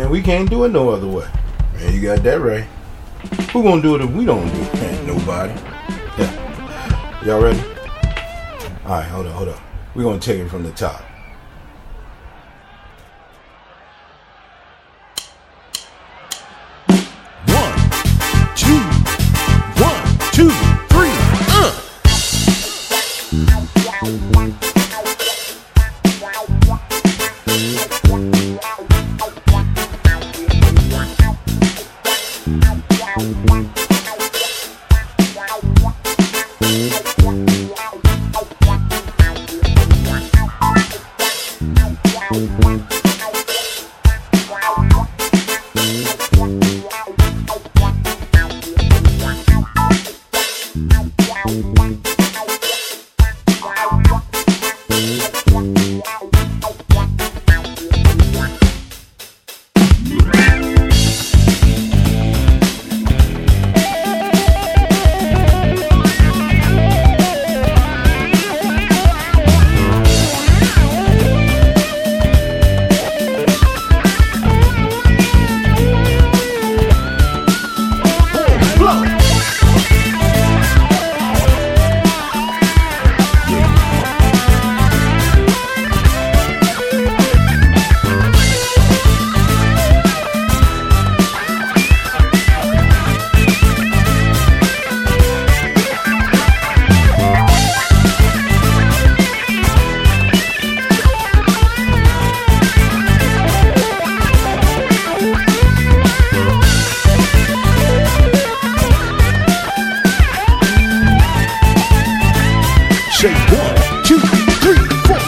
Man, we can't do it no other way. Man, you got that right. Who gonna do it if we don't do it? Man, nobody. Yeah. Y'all ready? Alright, hold on. We're gonna take it from the top. One, two, three, say 1, 2, 3, 4,